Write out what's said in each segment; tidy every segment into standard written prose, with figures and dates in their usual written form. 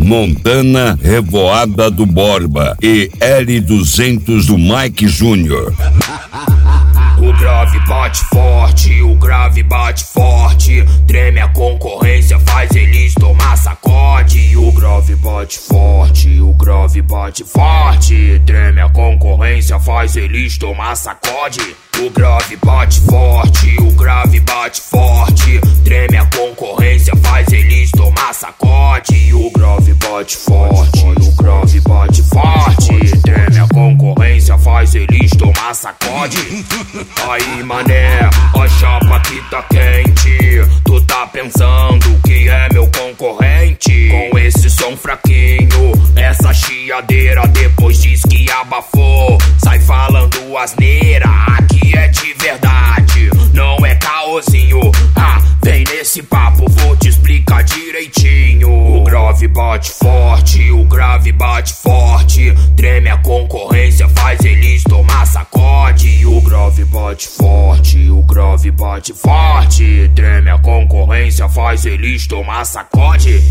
Montana, Revoada do Borba e L200 do Mike Jr. O grave bate forte, o grave bate forte. Treme a concorrência, faz eles tomar sacode. O grave bate forte, o grave bate forte. Treme a concorrência, faz eles tomar sacode. O grave bate forte, o grave bate forte. Treme a concorrência, faz eles tomar sacode. O grave bate forte, o grave bate forte. Treme a concorrência, faz eles tomar sacode. Aí mané, a chapa que tá quente. Tu tá pensando que é meu concorrente? Com esse som fraquinho, essa chiadeira, depois diz que abafou. Sai falando asneira, aqui é de verdade, não é caôzinho. Vem nesse papo, vou te explicar direitinho. O grave bate forte, o grave bate forte. Treme a concorrência, faz eles tomar sacode. O grave bate forte, o grave bate forte. Treme a concorrência, faz eles tomar sacode.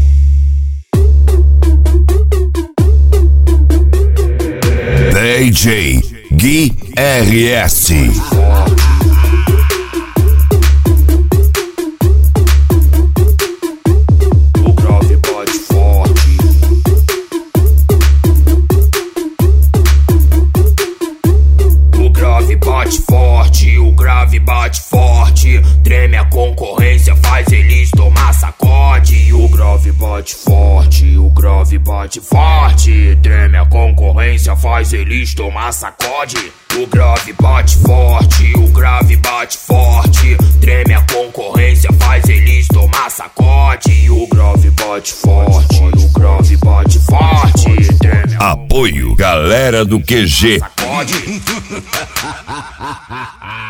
DJ Gui RS. O grave bate forte. O grave bate forte, o grave bate forte. Treme a concorrência, faz eles tomar sacode. O grave bate forte, o grave bate forte. Treme a concorrência, faz eles tomar sacode. O grave bate forte, o grave bate forte. Treme a concorrência, faz eles tomar sacode. O grave bate forte, o grave bate forte. Treme a Apoio, galera do QG. sacode.